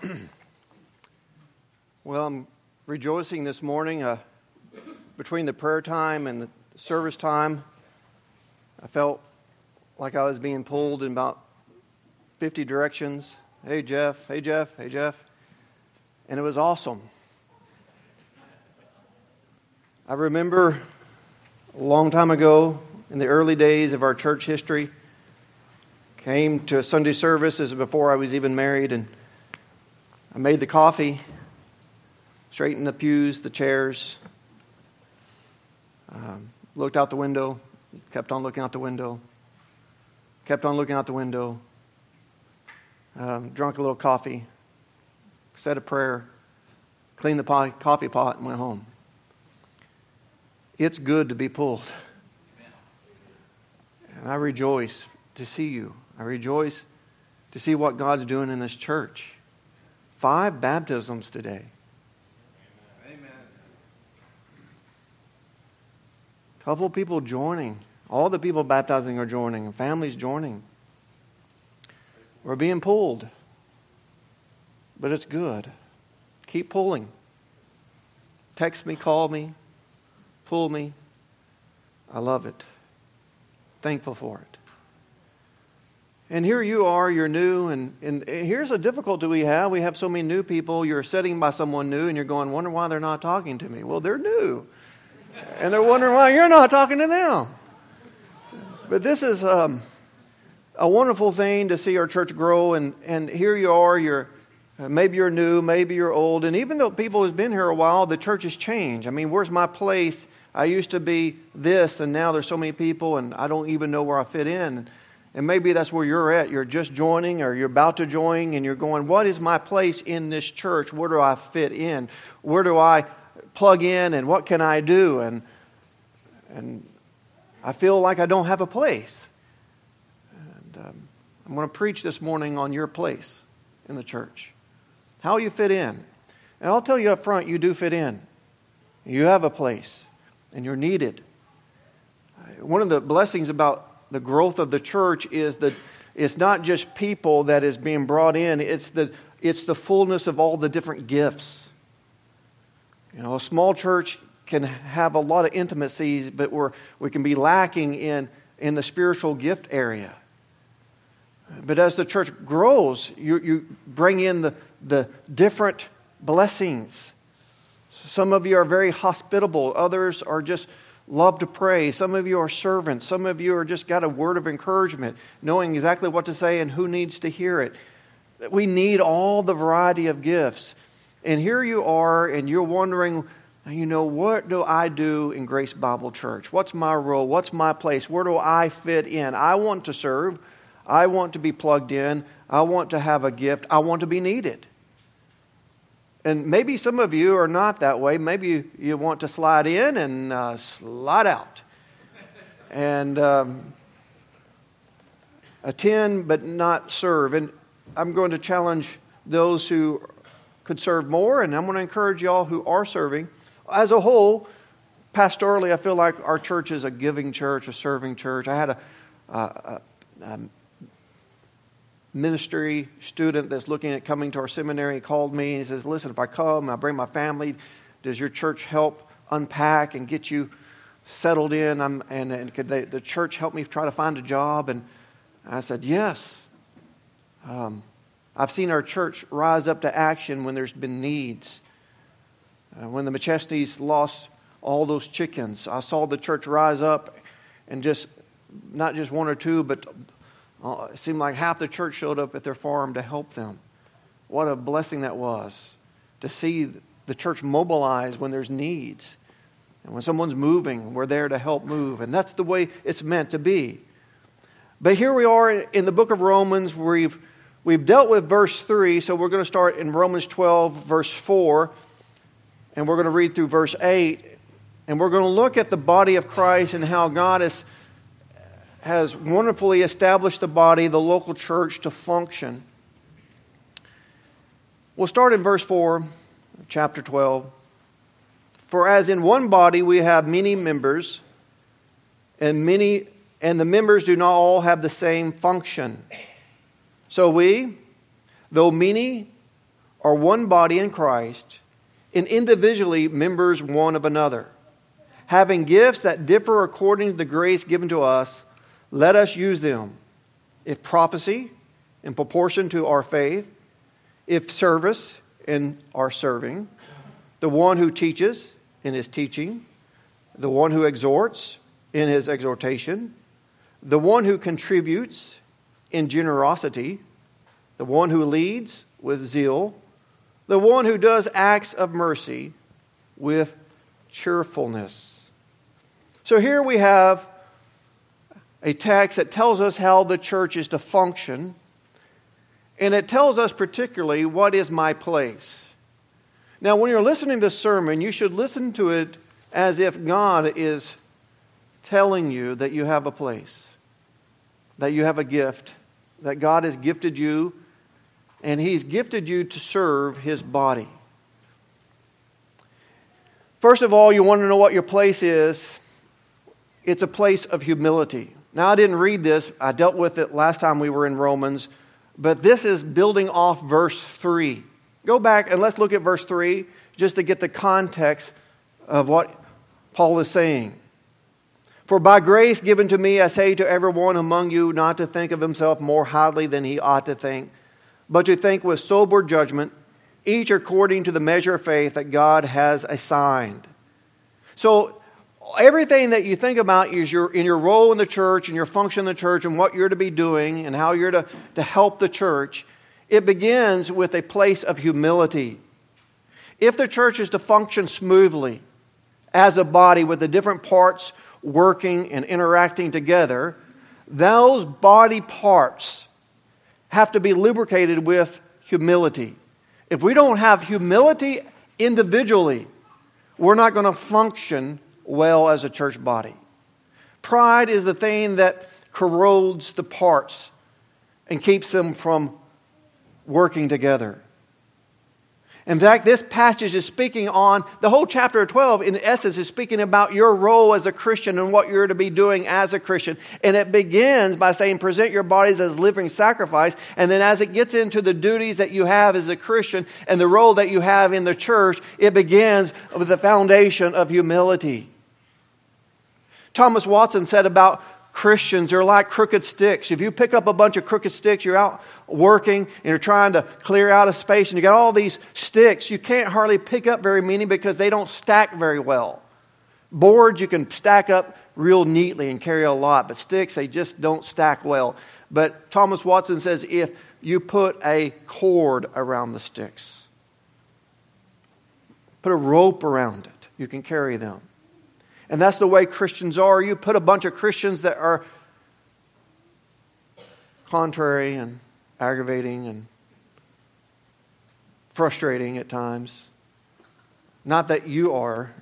Well, I'm rejoicing this morning. Between the prayer time and the service time, I felt like I was being pulled in about 50 directions. Hey, Jeff. Hey, Jeff. Hey, Jeff. And it was awesome. I remember a long time ago, in the early days of our church history, came to a Sunday service. This was before I was even married, and I made the coffee, straightened the pews, the chairs, looked out the window, kept on looking out the window, kept on looking out the window, drank a little coffee, said a prayer, cleaned the coffee pot, and went home. It's good to be pulled. And I rejoice to see you. I rejoice to see what God's doing in this church. 5 baptisms today. Amen. A couple of people joining. All the people baptizing are joining. Families joining. We're being pulled. But it's good. Keep pulling. Text me, call me, pull me. I love it. Thankful for it. And here you are, you're new, and here's a difficulty we have. We have so many new people. You're sitting by someone new, and you're going, wonder why they're not talking to me. Well, they're new. And they're wondering why you're not talking to them. But this is a wonderful thing to see our church grow, and here you are, maybe you're new, maybe you're old, and even though people have been here a while, the church has changed. I mean, where's my place? I used to be this, and now there's so many people, and I don't even know where I fit in. And maybe that's where you're at. You're just joining or you're about to join and you're going, what is my place in this church? Where do I fit in? Where do I plug in and what can I do? And I feel like I don't have a place. And I'm going to preach this morning on your place in the church. How you fit in. And I'll tell you up front, you do fit in. You have a place and you're needed. One of the blessings about the growth of the church is that it's not just people that is being brought in. It's the fullness of all the different gifts. You know, a small church can have a lot of intimacies, but we can be lacking in the spiritual gift area. But as the church grows, you bring in the different blessings. Some of you are very hospitable. Others are just love to pray. Some of you are servants. Some of you are just got a word of encouragement, knowing exactly what to say and who needs to hear it. We need all the variety of gifts. And here you are, and you're wondering, what do I do in Grace Bible Church? What's my role? What's my place? Where do I fit in? I want to serve. I want to be plugged in. I want to have a gift. I want to be needed. And maybe some of you are not that way. Maybe you want to slide in and slide out. And attend but not serve. And I'm going to challenge those who could serve more. And I'm going to encourage y'all who are serving. As a whole, pastorally, I feel like our church is a giving church, a serving church. I had a ministry student that's looking at coming to our seminary. He called me and he says, listen, if I come, I bring my family, does your church help unpack and get you settled in? And could the church help me try to find a job? And I said, yes. I've seen our church rise up to action when there's been needs. When the McChesneys lost all those chickens, I saw the church rise up and just, not just one or two, but it seemed like half the church showed up at their farm to help them. What a blessing that was to see the church mobilize when there's needs. And when someone's moving, we're there to help move. And that's the way it's meant to be. But here we are in the book of Romans. We've dealt with verse 3, so we're going to start in Romans 12, verse 4. And we're going to read through verse 8. And we're going to look at the body of Christ and how God has wonderfully established the body, the local church, to function. We'll start in verse 4, chapter 12. For as in one body we have many members, and the members do not all have the same function. So we, though many, are one body in Christ, and individually members one of another. Having gifts that differ according to the grace given to us, let us use them. If prophecy, in proportion to our faith. If service, in our serving. The one who teaches, in his teaching. The one who exhorts, in his exhortation. The one who contributes, in generosity. The one who leads, with zeal. The one who does acts of mercy, with cheerfulness. So here we have a text that tells us how the church is to function. And it tells us particularly what is my place. Now, when you're listening to this sermon, you should listen to it as if God is telling you that you have a place, that you have a gift, that God has gifted you, and He's gifted you to serve His body. First of all, you want to know what your place is. It's a place of humility. Now, I didn't read this. I dealt with it last time we were in Romans. But this is building off verse 3. Go back and let's look at verse 3 just to get the context of what Paul is saying. For by grace given to me, I say to everyone among you not to think of himself more highly than he ought to think, but to think with sober judgment, each according to the measure of faith that God has assigned. So everything that you think about is in your role in the church and your function in the church and what you're to be doing and how you're to help the church. It begins with a place of humility. If the church is to function smoothly as a body with the different parts working and interacting together, those body parts have to be lubricated with humility. If we don't have humility individually, we're not going to function well as a church body. Pride is the thing that corrodes the parts and keeps them from working together. In fact, this passage is speaking on, the whole chapter of 12 in essence is speaking about your role as a Christian and what you're to be doing as a Christian. And it begins by saying present your bodies as living sacrifice. And then as it gets into the duties that you have as a Christian and the role that you have in the church, it begins with the foundation of humility. Thomas Watson said about Christians, they're like crooked sticks. If you pick up a bunch of crooked sticks, you're out working and you're trying to clear out a space and you got all these sticks, you can't hardly pick up very many because they don't stack very well. Boards you can stack up real neatly and carry a lot, but sticks, they just don't stack well. But Thomas Watson says if you put a cord around the sticks, put a rope around it, you can carry them. And that's the way Christians are. You put a bunch of Christians that are contrary and aggravating and frustrating at times. Not that you are.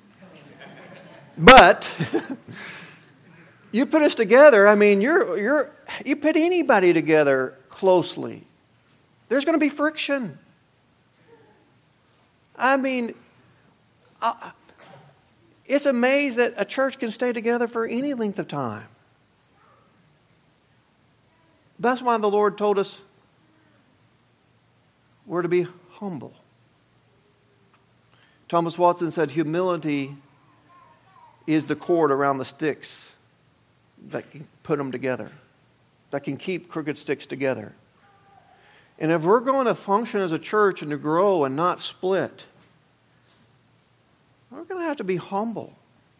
But you put us together, I mean, you put anybody together closely, there's going to be friction. I mean, it's amazing that a church can stay together for any length of time. That's why the Lord told us we're to be humble. Thomas Watson said humility is the cord around the sticks that can put them together, that can keep crooked sticks together. And if we're going to function as a church and to grow and not split, we're going to have to be humble.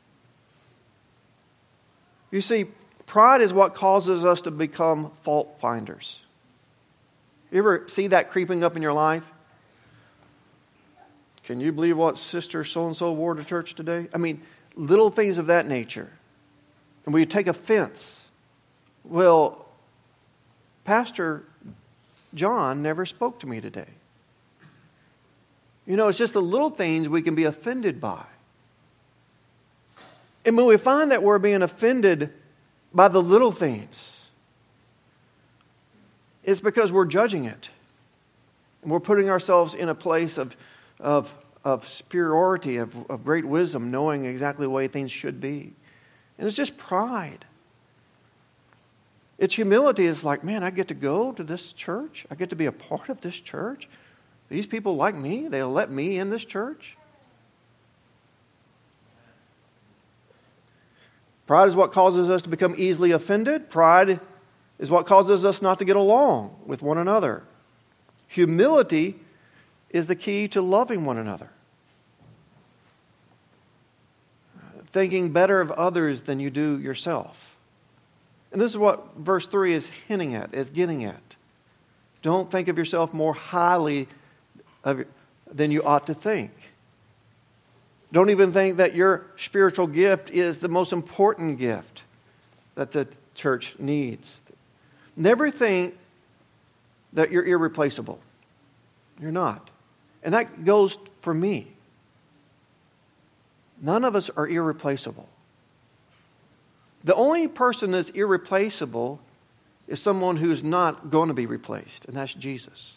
You see, pride is what causes us to become fault finders. You ever see that creeping up in your life? Can you believe what Sister so-and-so wore to church today? I mean, little things of that nature. And we take offense. Well, Pastor John never spoke to me today. You know, it's just the little things we can be offended by. And when we find that we're being offended by the little things, it's because we're judging it. And we're putting ourselves in a place of superiority, of great wisdom, knowing exactly the way things should be. And it's just pride. It's humility. It's like, man, I get to go to this church. I get to be a part of this church. These people like me? They'll let me in this church? Pride is what causes us to become easily offended. Pride is what causes us not to get along with one another. Humility is the key to loving one another. Thinking better of others than you do yourself. And this is what verse 3 is hinting at, is getting at. Don't think of yourself more highly than you ought to think. Don't even think that your spiritual gift is the most important gift that the church needs. Never think that you're irreplaceable. You're not. And that goes for me. None of us are irreplaceable. The only person that's irreplaceable is someone who's not going to be replaced, and that's Jesus.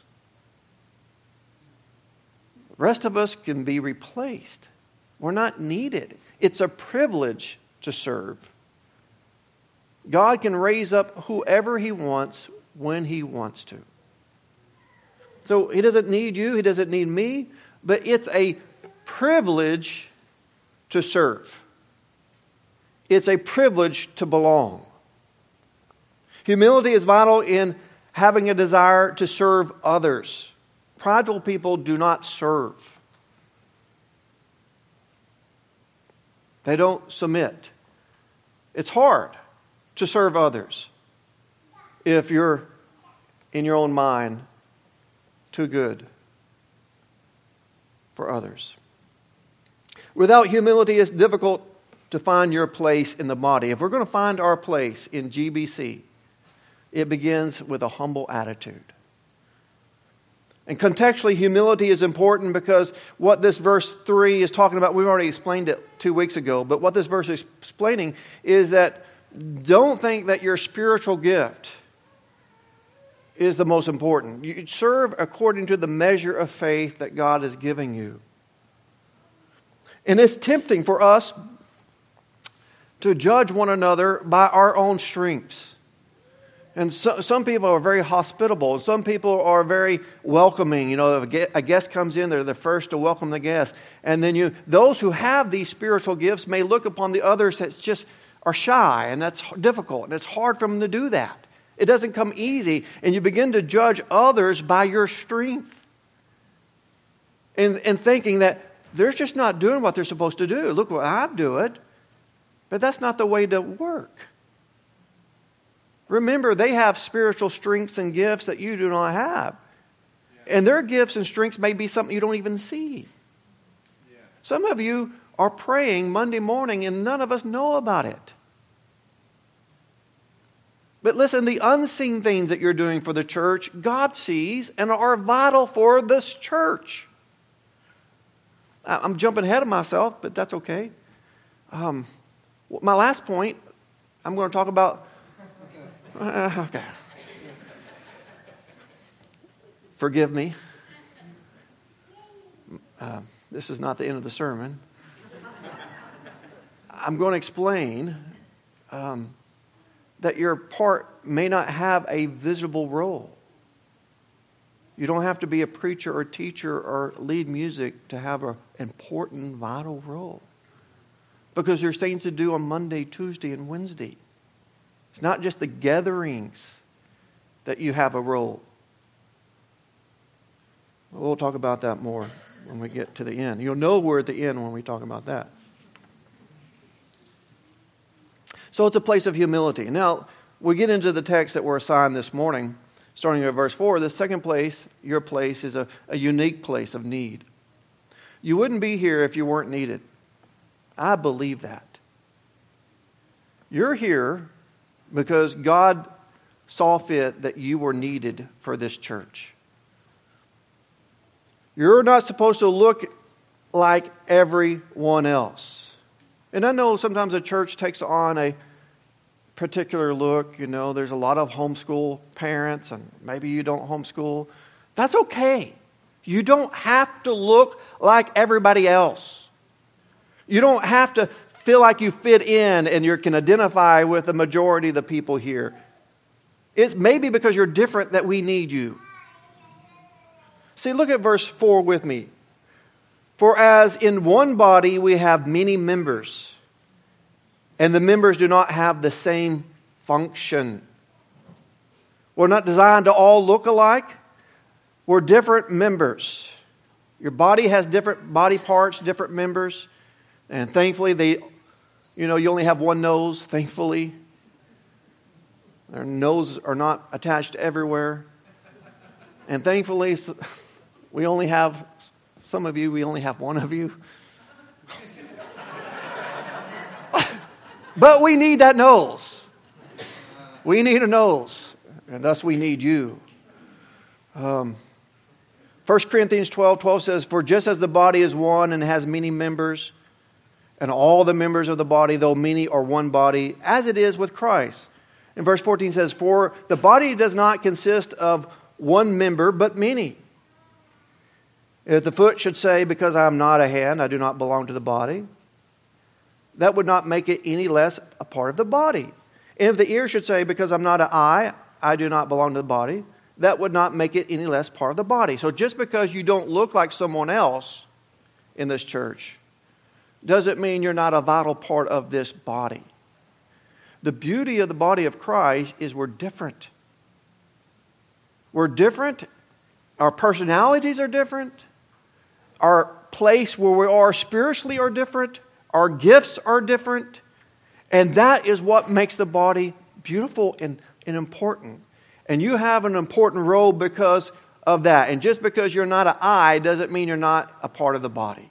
The rest of us can be replaced. We're not needed. It's a privilege to serve. God can raise up whoever He wants when He wants to. So He doesn't need you, He doesn't need me, but it's a privilege to serve. It's a privilege to belong. Humility is vital in having a desire to serve others. Prideful people do not serve. They don't submit. It's hard to serve others if you're in your own mind too good for others. Without humility, it's difficult to find your place in the body. If we're going to find our place in GBC, it begins with a humble attitude. And contextually, humility is important because what this verse 3 is talking about, we've already explained it 2 weeks ago, but what this verse is explaining is that don't think that your spiritual gift is the most important. You serve according to the measure of faith that God is giving you. And it's tempting for us to judge one another by our own strengths. And some people are very hospitable. Some people are very welcoming. You know, if a guest comes in, they're the first to welcome the guest. And then those who have these spiritual gifts may look upon the others that just are shy, and that's difficult. And it's hard for them to do that. It doesn't come easy. And you begin to judge others by your strength. And thinking that they're just not doing what they're supposed to do. Look what I do it. But that's not the way to work. Remember, they have spiritual strengths and gifts that you do not have. And their gifts and strengths may be something you don't even see. Some of you are praying Monday morning and none of us know about it. But listen, the unseen things that you're doing for the church, God sees and are vital for this church. I'm jumping ahead of myself, but that's okay. My last point, I'm going to talk about... okay. Forgive me. This is not the end of the sermon. I'm going to explain that your part may not have a visible role. You don't have to be a preacher or teacher or lead music to have an important, vital role. Because there's things to do on Monday, Tuesday, and Wednesday. It's not just the gatherings that you have a role. We'll talk about that more when we get to the end. You'll know we're at the end when we talk about that. So it's a place of humility. Now, we get into the text that we're assigned this morning, starting at verse 4. The second place, your place, is a unique place of need. You wouldn't be here if you weren't needed. I believe that. You're here because God saw fit that you were needed for this church. You're not supposed to look like everyone else. And I know sometimes a church takes on a particular look. You know, there's a lot of homeschool parents, and maybe you don't homeschool. That's okay. You don't have to look like everybody else. You don't have to feel like you fit in and you can identify with the majority of the people here. It's maybe because you're different that we need you. See, look at verse 4 with me. For as in one body we have many members, and the members do not have the same function. We're not designed to all look alike. We're different members. Your body has different body parts, different members. And thankfully, you only have one nose, thankfully. Their noses are not attached everywhere. And thankfully, we only have one of you. But we need that nose. We need a nose. And thus we need you. 1 Corinthians 12:12 says, for just as the body is one and has many members, and all the members of the body, though many, are one body, as it is with Christ. And verse 14 says, for the body does not consist of one member, but many. If the foot should say, because I am not a hand, I do not belong to the body, that would not make it any less a part of the body. And if the ear should say, because I'm not an eye, I do not belong to the body, that would not make it any less part of the body. So just because you don't look like someone else in this church doesn't mean you're not a vital part of this body. The beauty of the body of Christ is we're different. We're different. Our personalities are different. Our place where we are spiritually are different. Our gifts are different. And that is what makes the body beautiful and important. And you have an important role because of that. And just because you're not an eye doesn't mean you're not a part of the body.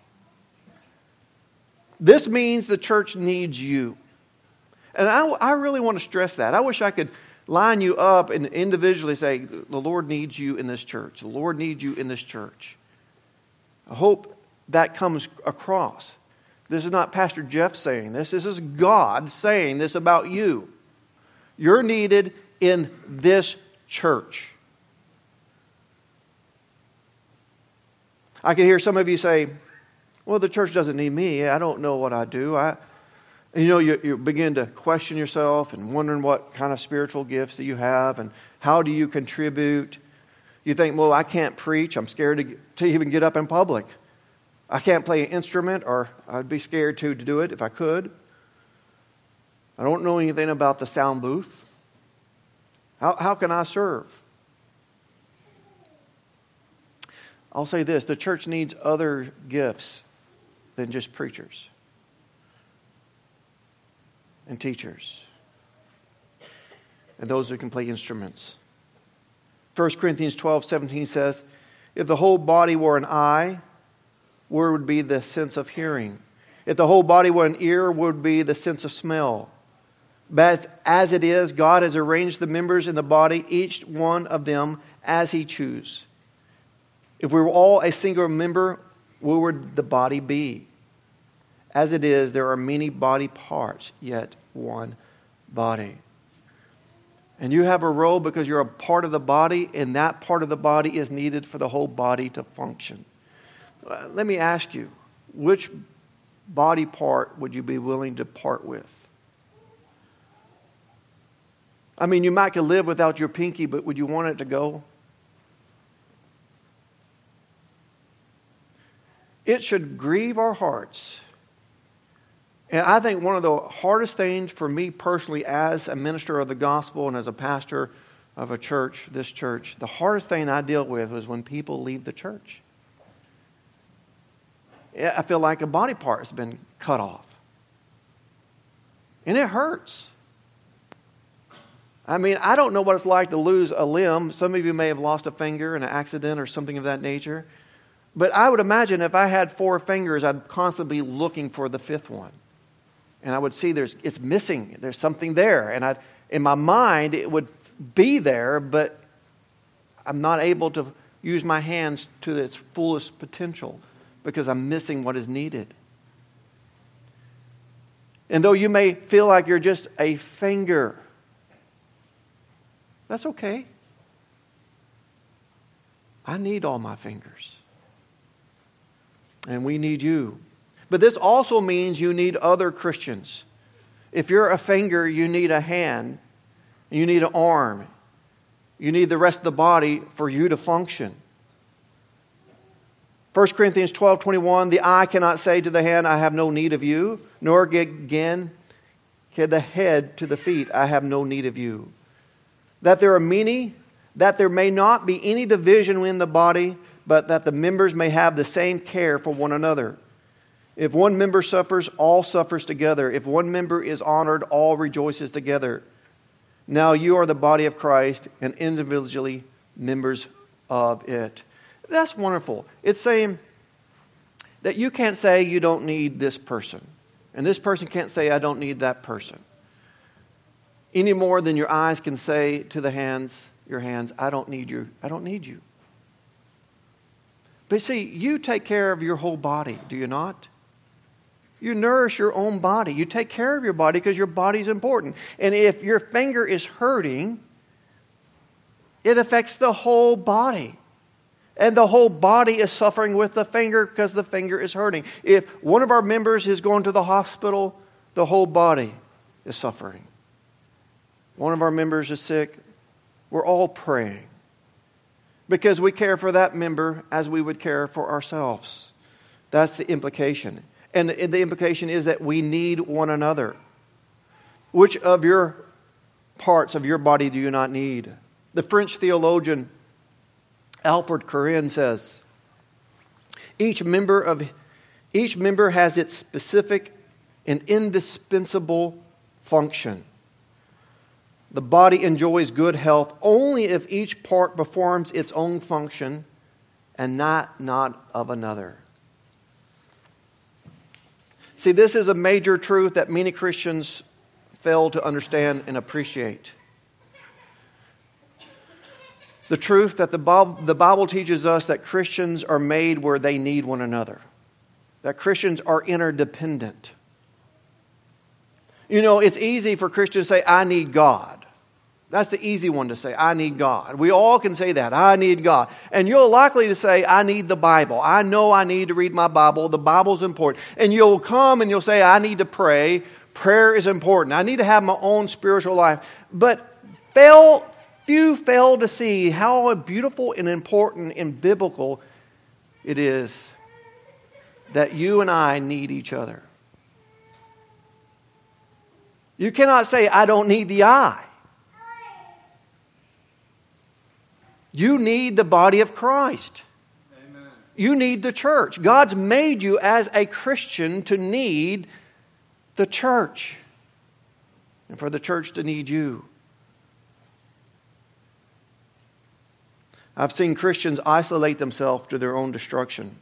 This means the church needs you. And I really want to stress that. I wish I could line you up and individually say, the Lord needs you in this church. The Lord needs you in this church. I hope that comes across. This is not Pastor Jeff saying this. This is God saying this about you. You're needed in this church. I can hear some of you say, well, the church doesn't need me. I don't know what I do. You begin to question yourself and wondering what kind of spiritual gifts that you have and how do you contribute. You think, well, I can't preach. I'm scared to even get up in public. I can't play an instrument, or I'd be scared to do it if I could. I don't know anything about the sound booth. How can I serve? I'll say this, the church needs other gifts than just preachers and teachers and those who can play instruments. 1 Corinthians 12:17 says, if the whole body were an eye, where would be the sense of hearing? If the whole body were an ear, where would be the sense of smell? But as it is, God has arranged the members in the body, each one of them as He chooses. If we were all a single member, where would the body be? As it is, there are many body parts, yet one body. And you have a role because you're a part of the body, and that part of the body is needed for the whole body to function. Let me ask you, which body part would you be willing to part with? I mean, you might could live without your pinky, but would you want it to go? It should grieve our hearts. And I think one of the hardest things for me personally as a minister of the gospel and as a pastor of a church, this church, the hardest thing I deal with is when people leave the church. I feel like a body part has been cut off. And it hurts. I mean, I don't know what it's like to lose a limb. Some of you may have lost a finger in an accident or something of that nature. But I would imagine if I had 4 fingers, I'd constantly be looking for the 5th one. And I would see it's missing. There's something there. And in my mind, it would be there, but I'm not able to use my hands to its fullest potential because I'm missing what is needed. And though you may feel like you're just a finger, that's okay. I need all my fingers. And we need you. But this also means you need other Christians. If you're a finger, you need a hand. You need an arm. You need the rest of the body for you to function. 1 Corinthians 12:21, the eye cannot say to the hand, I have no need of you, nor again can the head to the feet, I have no need of you. That there may not be any division in the body, but that the members may have the same care for one another. If one member suffers, all suffers together. If one member is honored, all rejoices together. Now you are the body of Christ and individually members of it. That's wonderful. It's saying that you can't say you don't need this person. And this person can't say, I don't need that person. Any more than your eyes can say to your hands, I don't need you. I don't need you. But see, you take care of your whole body, do you not? You nourish your own body. You take care of your body because your body's important. And if your finger is hurting, it affects the whole body. And the whole body is suffering with the finger because the finger is hurting. If one of our members is going to the hospital, the whole body is suffering. One of our members is sick, we're all praying. Because we care for that member as we would care for ourselves. That's the implication. And the implication is that we need one another. Which of your parts of your body do you not need? The French theologian Alfred Corinne says, each member has its specific and indispensable function. The body enjoys good health only if each part performs its own function and not of another. See, this is a major truth that many Christians fail to understand and appreciate. The truth that the Bible teaches us that Christians are made where they need one another. That Christians are interdependent. You know, it's easy for Christians to say, I need God. That's the easy one to say, I need God. We all can say that, I need God. And you're likely to say, I need the Bible. I know I need to read my Bible. The Bible's important. And you'll come and you'll say, I need to pray. Prayer is important. I need to have my own spiritual life. But few fail to see how beautiful and important and biblical it is that you and I need each other. You cannot say, I don't need the eye. You need the body of Christ. Amen. You need the church. God's made you as a Christian to need the church. And for the church to need you. I've seen Christians isolate themselves to their own destruction.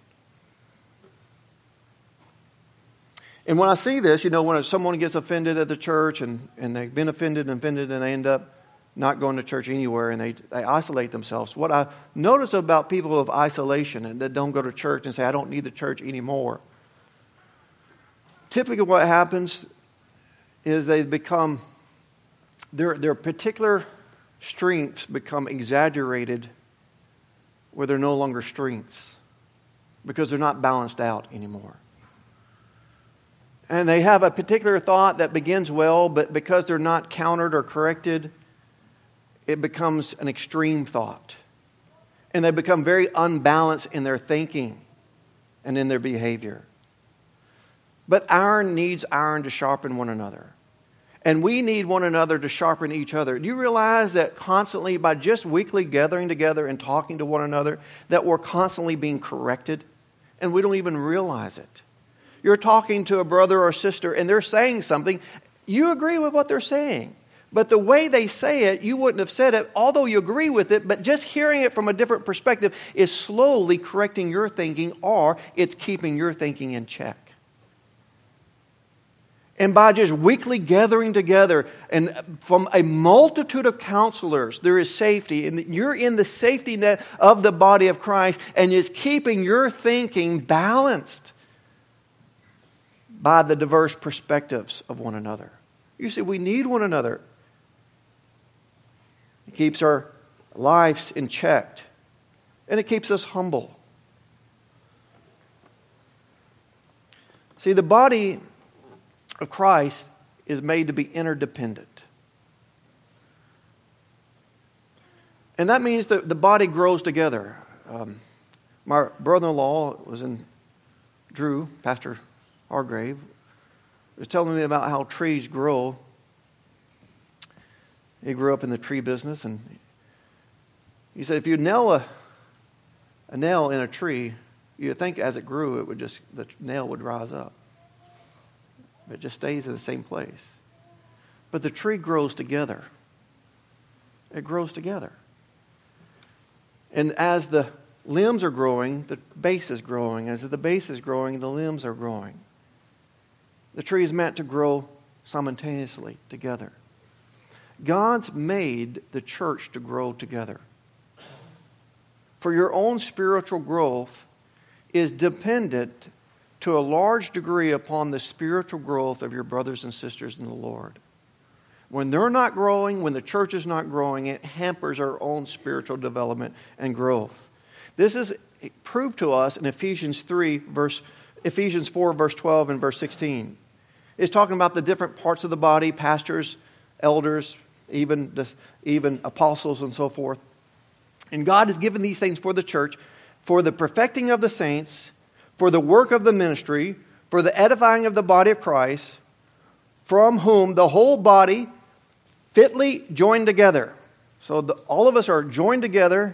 And when I see this, you know, when someone gets offended at the church and they've been offended and they end up not going to church anywhere and they isolate themselves. What I notice about people of isolation and that don't go to church and say, I don't need the church anymore. Typically what happens is they become, their particular strengths become exaggerated where they're no longer strengths because they're not balanced out anymore. And they have a particular thought that begins well, but because they're not countered or corrected, it becomes an extreme thought. And they become very unbalanced in their thinking and in their behavior. But iron needs iron to sharpen one another. And we need one another to sharpen each other. Do you realize that constantly, by just weekly gathering together and talking to one another, that we're constantly being corrected? And we don't even realize it. You're talking to a brother or sister and they're saying something. You agree with what they're saying. But the way they say it, you wouldn't have said it, although you agree with it, but just hearing it from a different perspective is slowly correcting your thinking, or it's keeping your thinking in check. And by just weekly gathering together and from a multitude of counselors, there is safety. And you're in the safety net of the body of Christ, and it's keeping your thinking balanced by the diverse perspectives of one another. You see, we need one another. It keeps our lives in check. And it keeps us humble. See, the body of Christ is made to be interdependent. And that means that the body grows together. My brother-in-law was in Drew, Pastor Hargrave, was telling me about how trees grow. He grew up in the tree business, and he said if you nail a nail in a tree, you'd think as it grew, the nail would rise up. It just stays in the same place. But the tree grows together. It grows together. And as the limbs are growing, the base is growing. As the base is growing, the limbs are growing. The tree is meant to grow simultaneously together. God's made the church to grow together. For your own spiritual growth is dependent to a large degree upon the spiritual growth of your brothers and sisters in the Lord. When they're not growing, when the church is not growing, it hampers our own spiritual development and growth. This is proved to us in Ephesians 4, verse 12 and verse 16. It's talking about the different parts of the body, pastors, elders, even apostles and so forth. And God has given these things for the church, for the perfecting of the saints, for the work of the ministry, for the edifying of the body of Christ, from whom the whole body fitly joined together. So all of us are joined together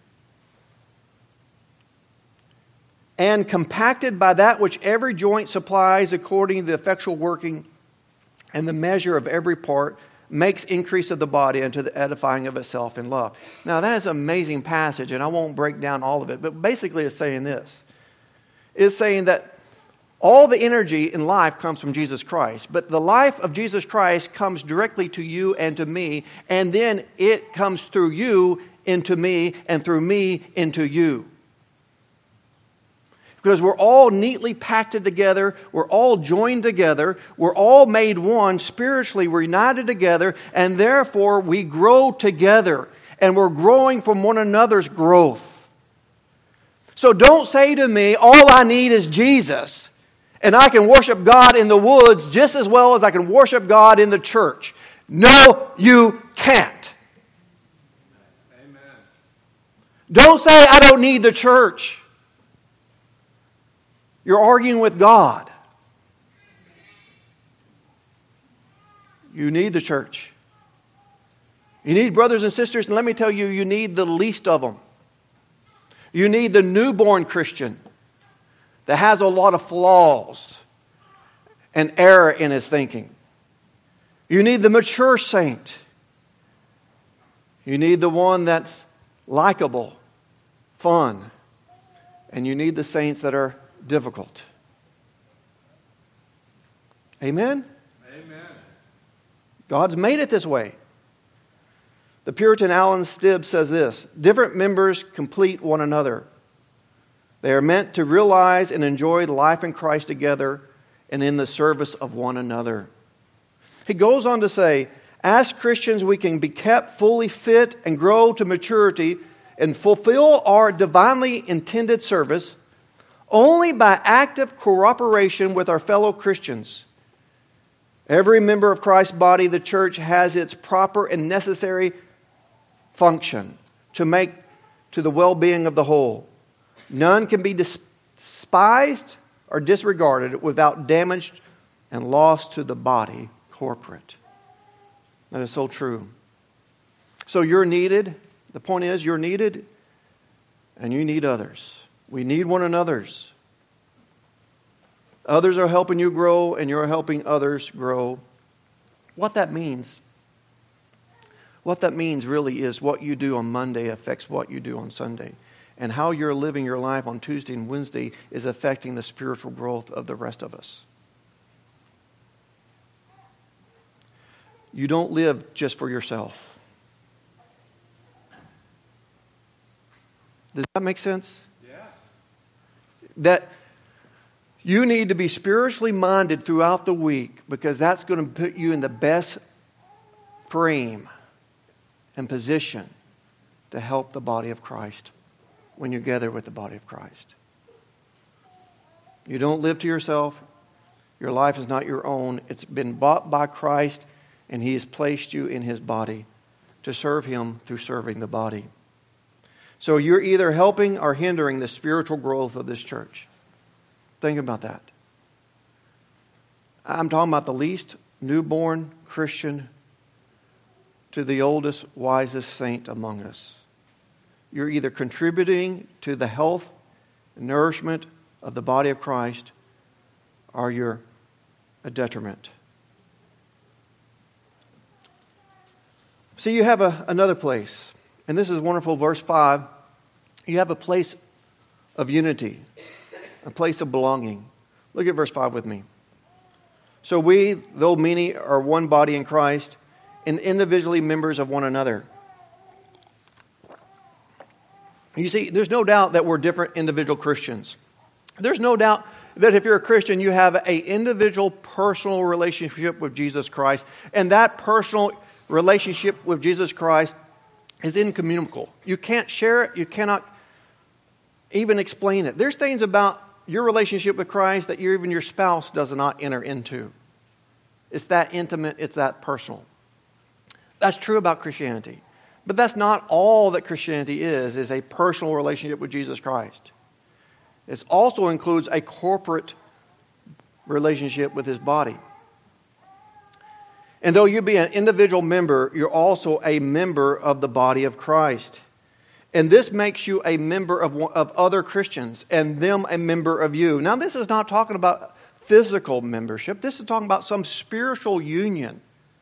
and compacted by that which every joint supplies according to the effectual working and the measure of every part makes increase of the body unto the edifying of itself in love. Now that is an amazing passage, and I won't break down all of it, but basically it's saying this. It's saying that all the energy in life comes from Jesus Christ, but the life of Jesus Christ comes directly to you and to me, and then it comes through you into me, and through me into you. Because we're all neatly packed together, we're all joined together, we're all made one, spiritually we're united together, and therefore we grow together, and we're growing from one another's growth. So don't say to me, all I need is Jesus, and I can worship God in the woods just as well as I can worship God in the church. No, you can't. Amen. Don't say I don't need the church. You're arguing with God. You need the church. You need brothers and sisters, and let me tell you, you need the least of them. You need the newborn Christian that has a lot of flaws and error in his thinking. You need the mature saint. You need the one that's likable, fun. And you need the saints that are difficult. Amen? Amen. God's made it this way. The Puritan Alan Stibb says this: different members complete one another. They are meant to realize and enjoy life in Christ together and in the service of one another. He goes on to say, as Christians we can be kept fully fit and grow to maturity and fulfill our divinely intended service only by active cooperation with our fellow Christians. Every member of Christ's body, the church, has its proper and necessary function to make to the well-being of the whole. None can be despised or disregarded without damage and loss to the body corporate. That is so true. So you're needed. The point is, you're needed and you need others. We need one another's. Others are helping you grow and you're helping others grow. What that means really is what you do on Monday affects what you do on Sunday. And how you're living your life on Tuesday and Wednesday is affecting the spiritual growth of the rest of us. You don't live just for yourself. Does that make sense? Yeah. That you need to be spiritually minded throughout the week, because that's going to put you in the best frame and position to help the body of Christ when you gather with the body of Christ. You don't live to yourself. Your life is not your own. It's been bought by Christ, and He has placed you in His body to serve Him through serving the body. So you're either helping or hindering the spiritual growth of this church. Think about that. I'm talking about the least newborn Christian to the oldest, wisest saint among us. You're either contributing to the health and nourishment of the body of Christ, or you're a detriment. See, you have another place, and this is wonderful, verse 5. You have a place of unity, a place of belonging. Look at verse 5 with me. So we, though many, are one body in Christ, and individually members of one another. You see, there's no doubt that we're different individual Christians. There's no doubt that if you're a Christian, you have an individual personal relationship with Jesus Christ, and that personal relationship with Jesus Christ is incommunicable. You can't share it. You cannot even explain it. There's things about your relationship with Christ that even your spouse does not enter into. It's that intimate. It's that personal. That's true about Christianity. But that's not all that Christianity is a personal relationship with Jesus Christ. It also includes a corporate relationship with His body. And though you be an individual member, you're also a member of the body of Christ. And this makes you a member of other Christians and them a member of you. Now, this is not talking about physical membership. This is talking about some spiritual union.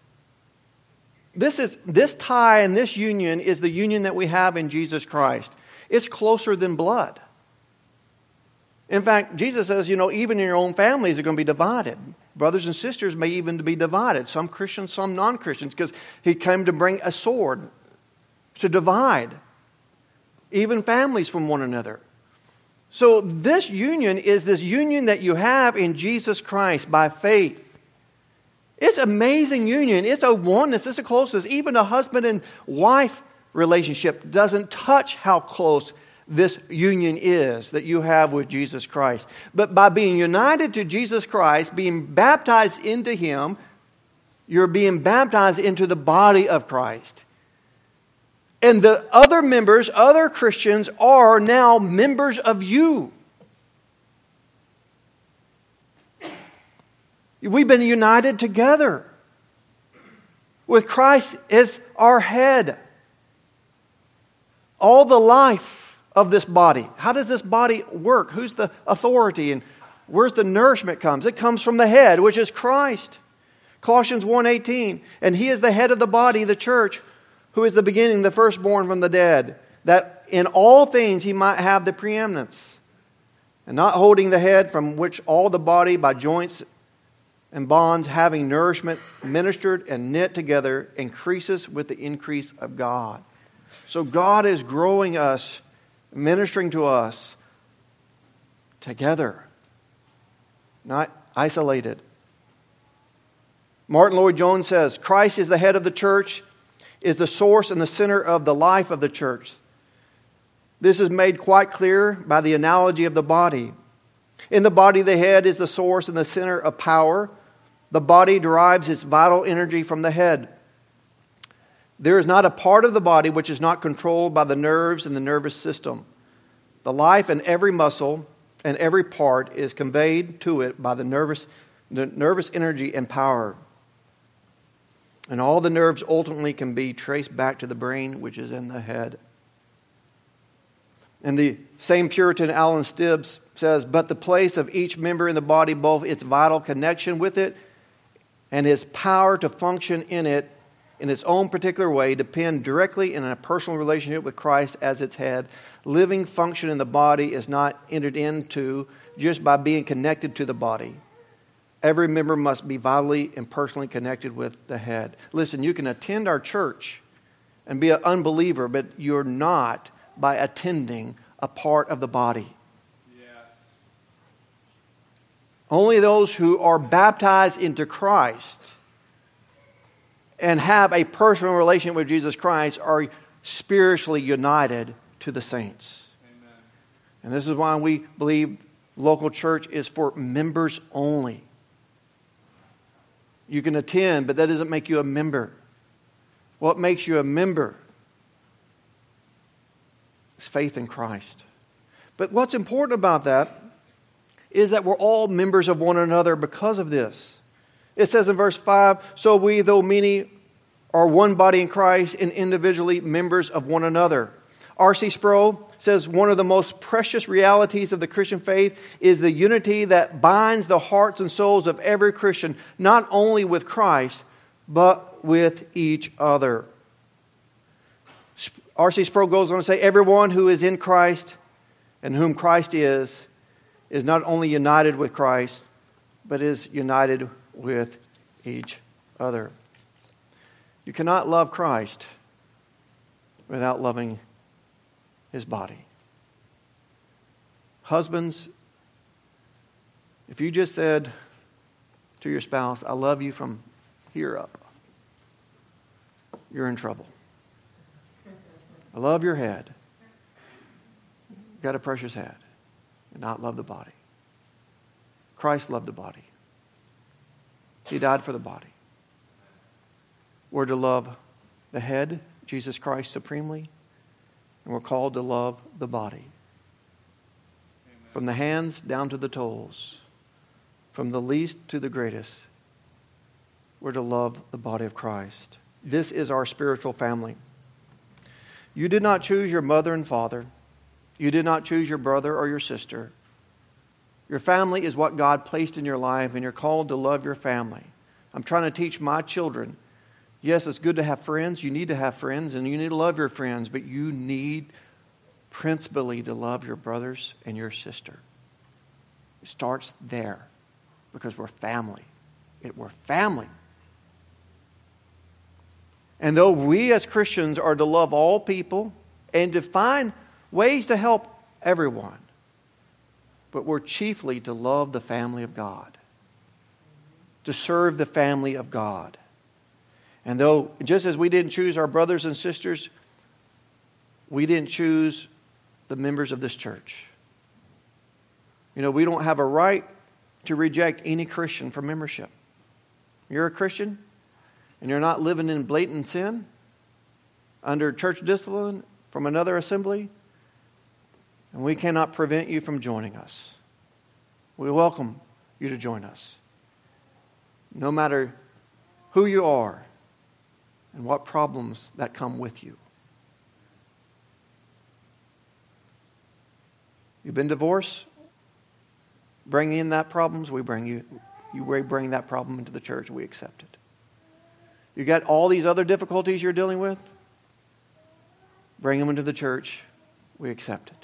This tie and this union is the union that we have in Jesus Christ. It's closer than blood. In fact, Jesus says, even in your own families are going to be divided. Brothers and sisters may even be divided. Some Christians, some non-Christians, because He came to bring a sword to divide even families from one another. So this union is this union that you have in Jesus Christ by faith. It's an amazing union. It's a oneness. It's a closeness. Even a husband and wife relationship doesn't touch how close this union is that you have with Jesus Christ. But by being united to Jesus Christ, being baptized into Him, you're being baptized into the body of Christ. And the other members, other Christians, are now members of you. We've been united together with Christ as our head. All the life of this body. How does this body work? Who's the authority? And where's the nourishment comes? It comes from the head, which is Christ. Colossians 1:18. And He is the head of the body, the church, who is the beginning, the firstborn from the dead, that in all things He might have the preeminence. And not holding the head, from which all the body by joints and bonds, having nourishment, ministered and knit together, increases with the increase of God. So God is growing us, ministering to us together, not isolated. Martin Lloyd-Jones says, Christ is the head of the church, is the source and the center of the life of the church. This is made quite clear by the analogy of the body. In the body, the head is the source and the center of power. The body derives its vital energy from the head. There is not a part of the body which is not controlled by the nerves and the nervous system. The life in every muscle and every part is conveyed to it by the nervous energy and power. And all the nerves ultimately can be traced back to the brain, which is in the head. And the same Puritan Alan Stibbs says, but the place of each member in the body, both its vital connection with it and his power to function in it in its own particular way, depend directly in a personal relationship with Christ as its head. Living function in the body is not entered into just by being connected to the body. Every member must be vitally and personally connected with the head. Listen, you can attend our church and be an unbeliever, but you're not by attending a part of the body. Only those who are baptized into Christ and have a personal relationship with Jesus Christ are spiritually united to the saints. Amen. And this is why we believe local church is for members only. You can attend, but that doesn't make you a member. What makes you a member? is faith in Christ. But what's important about that is that we're all members of one another because of this. It says in verse 5, so we, though many, are one body in Christ and individually members of one another. R.C. Sproul says one of the most precious realities of the Christian faith is the unity that binds the hearts and souls of every Christian, not only with Christ, but with each other. R.C. Sproul goes on to say, everyone who is in Christ and whom Christ is not only united with Christ, but is united with each other. You cannot love Christ without loving His body. Husbands, if you just said to your spouse, I love you from here up, you're in trouble. I love your head. You've got a precious head. And not love the body. Christ loved the body. He died for the body. We're to love the head, Jesus Christ, supremely. And we're called to love the body. Amen. From the hands down to the toes. From the least to the greatest. We're to love the body of Christ. This is our spiritual family. You did not choose your mother and father. You did not choose your brother or your sister. Your family is what God placed in your life, and you're called to love your family. I'm trying to teach my children, yes, it's good to have friends. You need to have friends, and you need to love your friends, but you need principally to love your brothers and your sister. It starts there because we're family. We're family. And though we as Christians are to love all people and to find ways to help everyone, but we're chiefly to love the family of God, to serve the family of God. And though, just as we didn't choose our brothers and sisters, we didn't choose the members of this church. You know, we don't have a right to reject any Christian for membership. You're a Christian and you're not living in blatant sin under church discipline from another assembly, and we cannot prevent you from joining us. We welcome you to join us. No matter who you are and what problems that come with you. You've been divorced? Bring in that problems, we bring you bring that problem into the church, we accept it. You got all these other difficulties you're dealing with? Bring them into the church, we accept it.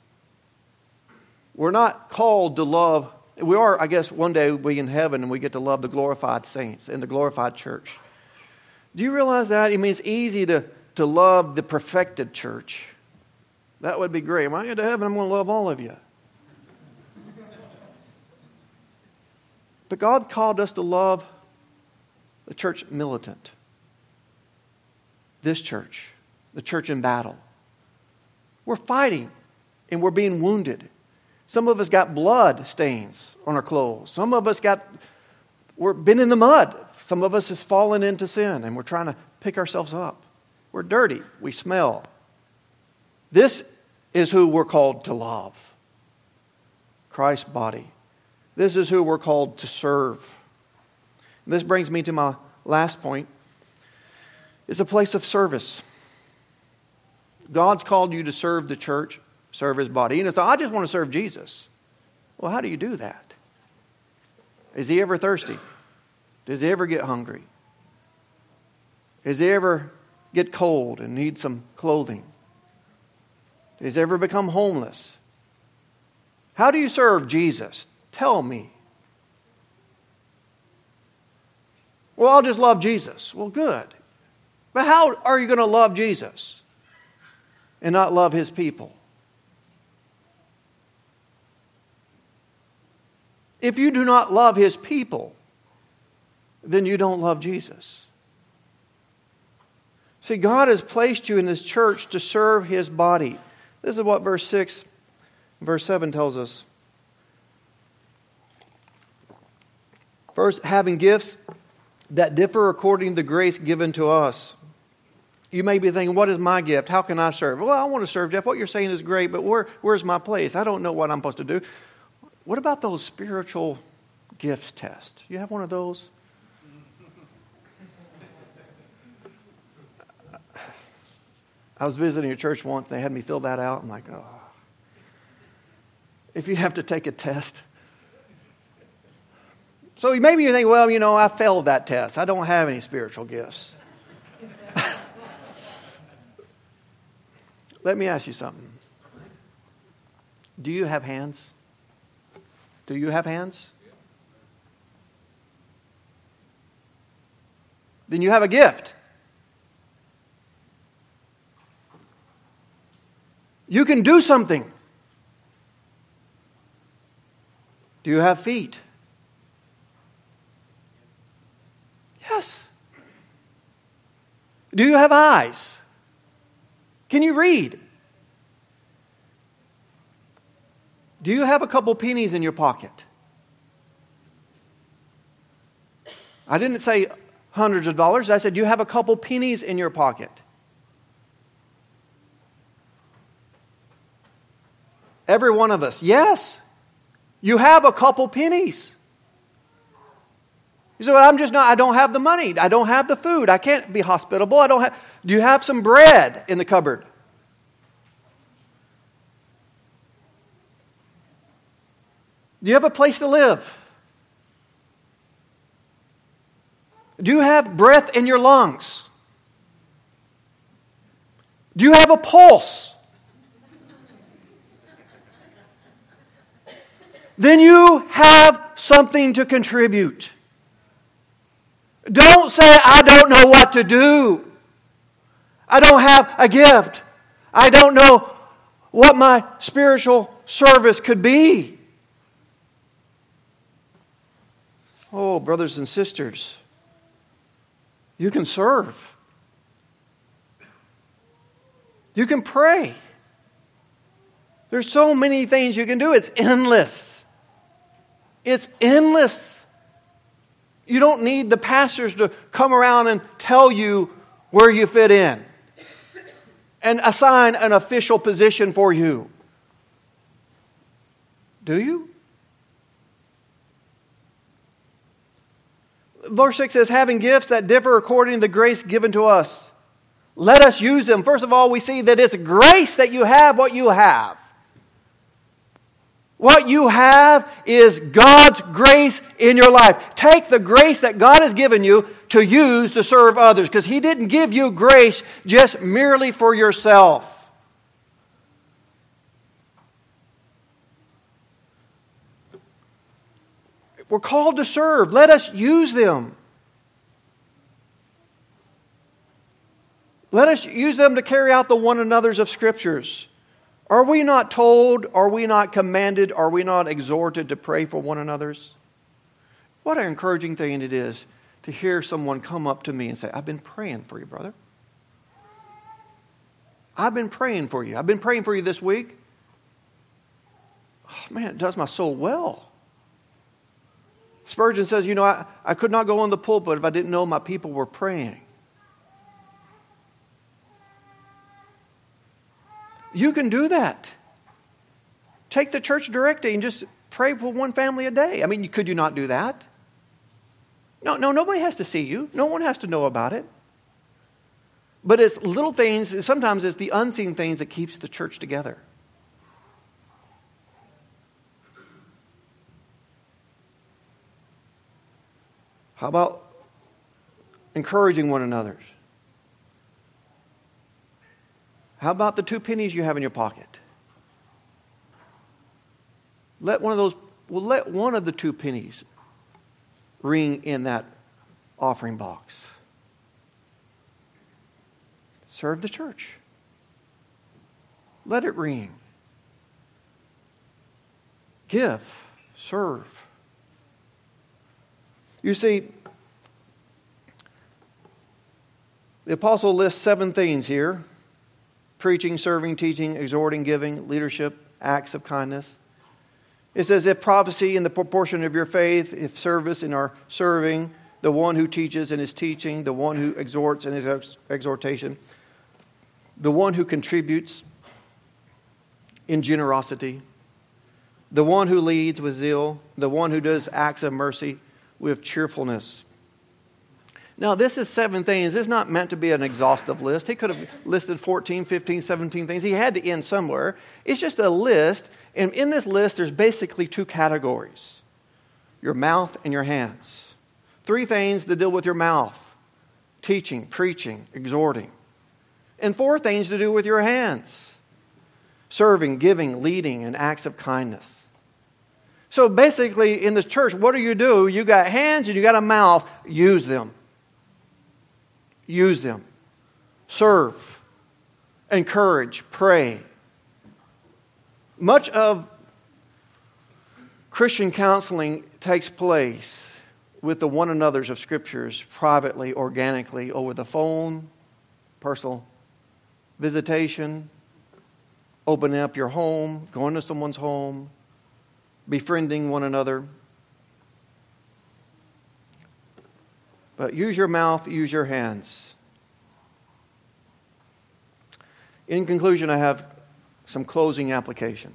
We're not called to love. We are, I guess, one day we in heaven and we get to love the glorified saints in the glorified church. Do you realize that? I mean, it's easy to love the perfected church. That would be great. When I get to heaven, I'm going to love all of you. But God called us to love the church militant. This church, the church in battle. We're fighting and we're being wounded. Some of us got blood stains on our clothes. Some of us we're been in the mud. Some of us has fallen into sin and we're trying to pick ourselves up. We're dirty. We smell. This is who we're called to love. Christ's body. This is who we're called to serve. And this brings me to my last point. It's a place of service. God's called you to serve the church, serve His body. And it's, I just want to serve Jesus. Well, how do you do that? Is He ever thirsty? Does He ever get hungry? Does He ever get cold and need some clothing? Does He ever become homeless? How do you serve Jesus? Tell me. Well, I'll just love Jesus. Well, good. But how are you going to love Jesus and not love His people? If you do not love His people, then you don't love Jesus. See, God has placed you in this church to serve His body. This is what verse 6, verse 7 tells us. First, having gifts that differ according to the grace given to us. You may be thinking, what is my gift? How can I serve? Well, I want to serve, Jeff. What you're saying is great, but where's my place? I don't know what I'm supposed to do. What about those spiritual gifts tests? You have one of those? I was visiting a church once. They had me fill that out. I'm like, oh. If you have to take a test. So maybe you think, well, I failed that test. I don't have any spiritual gifts. Let me ask you something. Do you have hands? Do you have hands? Then you have a gift. You can do something. Do you have feet? Yes. Do you have eyes? Can you read? Do you have a couple pennies in your pocket? I didn't say hundreds of dollars. I said, do you have a couple pennies in your pocket? Every one of us, yes. You have a couple pennies. You say, well, I don't have the money. I don't have the food. I can't be hospitable. Do you have some bread in the cupboard? Do you have a place to live? Do you have breath in your lungs? Do you have a pulse? Then you have something to contribute. Don't say, I don't know what to do. I don't have a gift. I don't know what my spiritual service could be. Oh, brothers and sisters, you can serve. You can pray. There's so many things you can do. It's endless. It's endless. You don't need the pastors to come around and tell you where you fit in and assign an official position for you. Do you? Verse 6 says, having gifts that differ according to the grace given to us, let us use them. First of all, we see that it's grace that you have what you have. What you have is God's grace in your life. Take the grace that God has given you to use to serve others, because He didn't give you grace just merely for yourself. We're called to serve. Let us use them. Let us use them to carry out the one another's of Scriptures. Are we not told, are we not commanded, are we not exhorted to pray for one another's? What an encouraging thing it is to hear someone come up to me and say, I've been praying for you, brother. I've been praying for you. I've been praying for you this week. Oh, man, it does my soul well. Spurgeon says, I could not go on the pulpit if I didn't know my people were praying. You can do that. Take the church directory and just pray for one family a day. I mean, could you not do that? No, nobody has to see you. No one has to know about it. But it's little things, sometimes it's the unseen things that keeps the church together. How about encouraging one another? How about the 2 pennies you have in your pocket? Let one of the 2 pennies ring in that offering box. Serve the church. Let it ring. Give. Serve. You see, the apostle lists 7 things here. Preaching, serving, teaching, exhorting, giving, leadership, acts of kindness. It says, if prophecy in the proportion of your faith, if service in our serving, the one who teaches in his teaching, the one who exhorts in his exhortation. the one who contributes in generosity, the one who leads with zeal, the one who does acts of mercy with cheerfulness. Now, this is 7 things. This is not meant to be an exhaustive list. He could have listed 14, 15, 17 things. He had to end somewhere. It's just a list. And in this list, there's basically 2 categories. Your mouth and your hands. 3 things to deal with your mouth. Teaching, preaching, exhorting. And 4 things to do with your hands. Serving, giving, leading, and acts of kindness. So basically, in the church, what do? You got hands and you got a mouth. Use them. Use them. Serve. Encourage. Pray. Much of Christian counseling takes place with the one another's of Scriptures privately, organically, over the phone, personal visitation, opening up your home, going to someone's home, befriending one another. But use your mouth, use your hands. In conclusion, I have some closing application.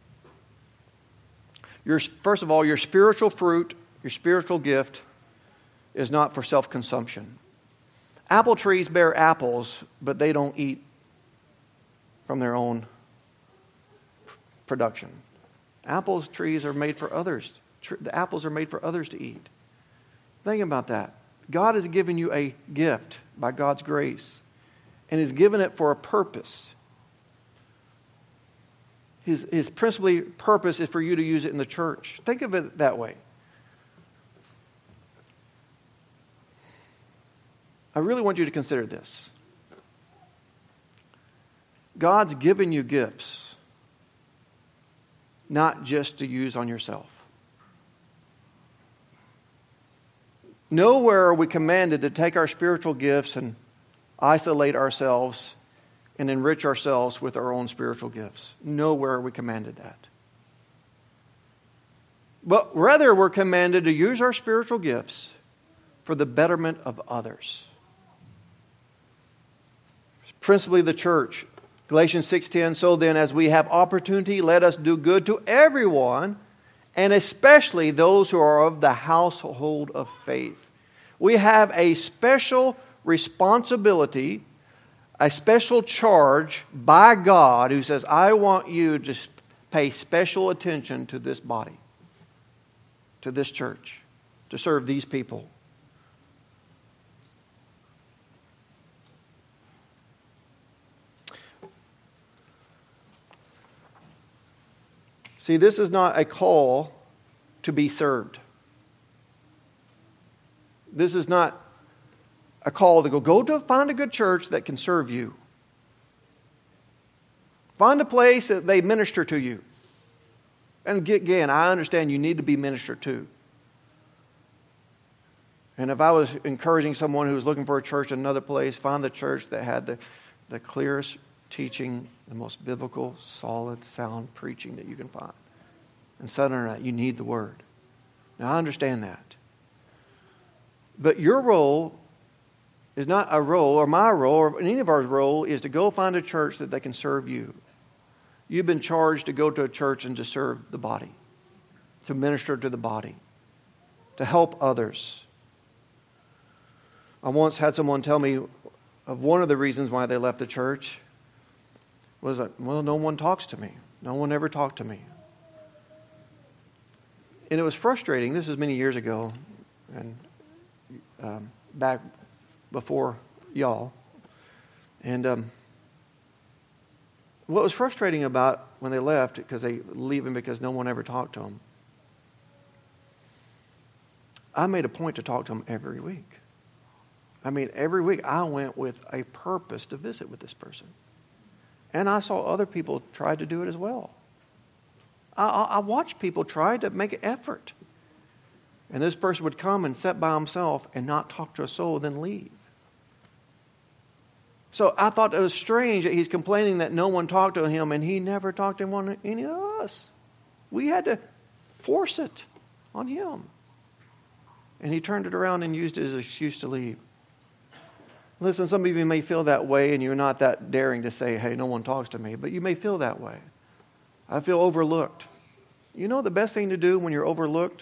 First of all, your spiritual fruit, your spiritual gift is not for self-consumption. Apple trees bear apples, but they don't eat from their own production. Trees are made for others. The apples are made for others to eat. Think about that. God has given you a gift by God's grace, and He's given it for a purpose. His principally purpose is for you to use it in the church. Think of it that way. I really want you to consider this. God's given you gifts, not just to use on yourself. Nowhere are we commanded to take our spiritual gifts and isolate ourselves and enrich ourselves with our own spiritual gifts. Nowhere are we commanded that. But rather, we're commanded to use our spiritual gifts for the betterment of others. Principally the church. Galatians 6:10, so then as we have opportunity, let us do good to everyone, and especially those who are of the household of faith. We have a special responsibility, a special charge by God who says, I want you to pay special attention to this body, to this church, to serve these people. See, this is not a call to be served. This is not a call to go to find a good church that can serve you. Find a place that they minister to you. And again, I understand you need to be ministered to. And if I was encouraging someone who was looking for a church in another place, find the church that had the clearest teaching, the most biblical, solid, sound preaching that you can find. And Southern that, you need the Word. Now, I understand that. But your role is not a role, or my role, or any of our role, is to go find a church that they can serve you. You've been charged to go to a church and to serve the body, to minister to the body, to help others. I once had someone tell me of one of the reasons why they left the church was that, well, no one talks to me. No one ever talked to me. And it was frustrating. This was many years ago, and back before y'all. And what was frustrating about when they left, because they leaving because no one ever talked to them, I made a point to talk to them every week. I mean, every week I went with a purpose to visit with this person. And I saw other people try to do it as well. I watched people try to make an effort. And this person would come and sit by himself and not talk to a soul, then leave. So I thought it was strange that he's complaining that no one talked to him, and he never talked to any of us. We had to force it on him. And he turned it around and used it as an excuse to leave. Listen, some of you may feel that way and you're not that daring to say, hey, no one talks to me, but you may feel that way. I feel overlooked. You know the best thing to do when you're overlooked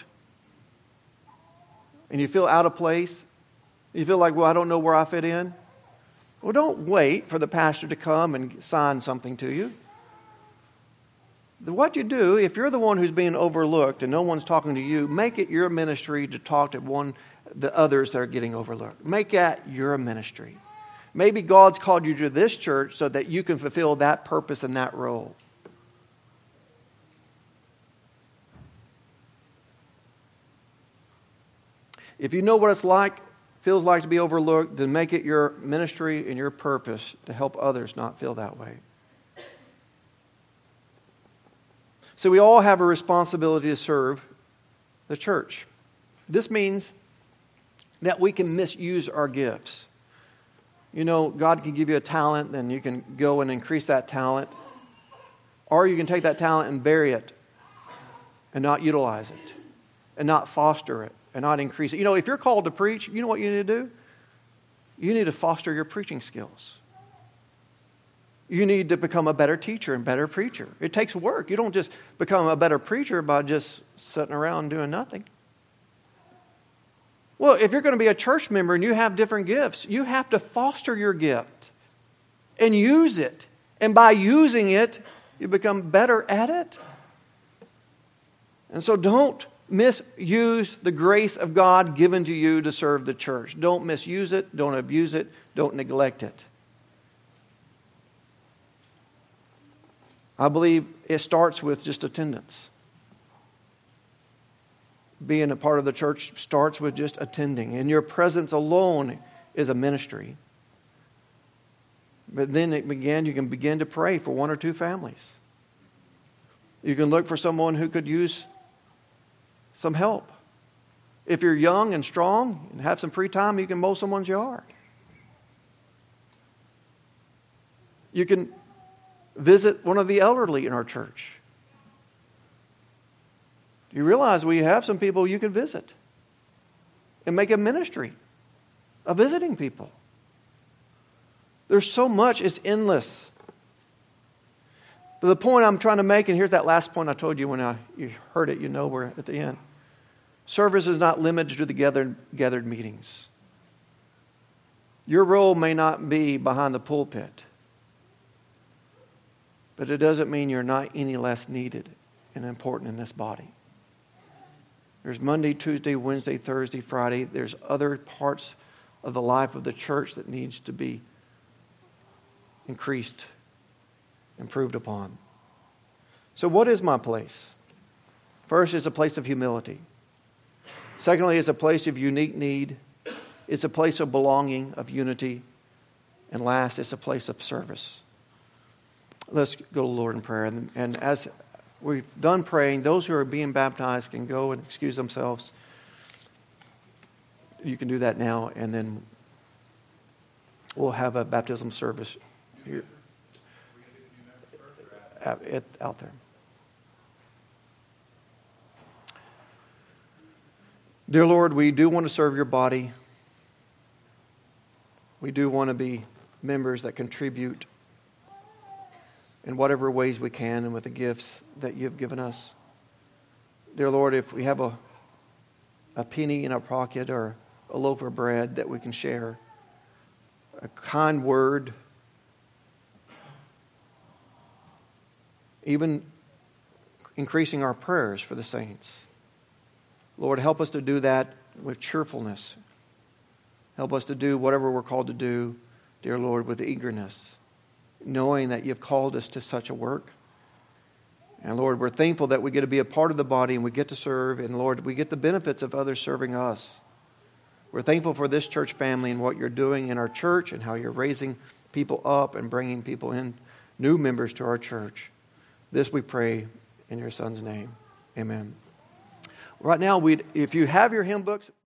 and you feel out of place? You feel like, well, I don't know where I fit in? Well, don't wait for the pastor to come and sign something to you. What you do, if you're the one who's being overlooked and no one's talking to you, make it your ministry to talk to the others that are getting overlooked. Make that your ministry. Maybe God's called you to this church so that you can fulfill that purpose and that role. If you know what it's feels like to be overlooked, then make it your ministry and your purpose to help others not feel that way. So we all have a responsibility to serve the church. This means that we can misuse our gifts. You know, God can give you a talent, and you can go and increase that talent. Or you can take that talent and bury it and not utilize it and not foster it and not increase it. You know, if you're called to preach, you know what you need to do? You need to foster your preaching skills. You need to become a better teacher and better preacher. It takes work. You don't just become a better preacher by just sitting around doing nothing. Well, if you're going to be a church member and you have different gifts, you have to foster your gift and use it. And by using it, you become better at it. And so don't misuse the grace of God given to you to serve the church. Don't misuse it. Don't abuse it. Don't neglect it. I believe it starts with just attendance. Being a part of the church starts with just attending. And your presence alone is a ministry. But then you can begin to pray for one or two families. You can look for someone who could use some help. If you're young and strong and have some free time, you can mow someone's yard. You can visit one of the elderly in our church. You realize we have some people you can visit and make a ministry of visiting people. There's so much, it's endless. But the point I'm trying to make, and here's that last point I told you when you heard it, you know we're at the end. Service is not limited to the gathered meetings. Your role may not be behind the pulpit, but it doesn't mean you're not any less needed and important in this body. There's Monday, Tuesday, Wednesday, Thursday, Friday. There's other parts of the life of the church that needs to be increased, improved upon. So what is my place? First, it's a place of humility. Secondly, it's a place of unique need. It's a place of belonging, of unity. And last, it's a place of service. Let's go to the Lord in prayer. And as we've done praying, those who are being baptized can go and excuse themselves. You can do that now, and then we'll have a baptism service here out there. Dear Lord, we do want to serve your body. We do want to be members that contribute in whatever ways we can and with the gifts that you've given us. Dear Lord, if we have a penny in our pocket or a loaf of bread that we can share, a kind word, even increasing our prayers for the saints. Lord, help us to do that with cheerfulness. Help us to do whatever we're called to do, dear Lord, with eagerness, knowing that you've called us to such a work. And Lord, we're thankful that we get to be a part of the body and we get to serve. And Lord, we get the benefits of others serving us. We're thankful for this church family and what you're doing in our church and how you're raising people up and bringing people in, new members to our church. This we pray in your Son's name. Amen. Right now, if you have your hymn books...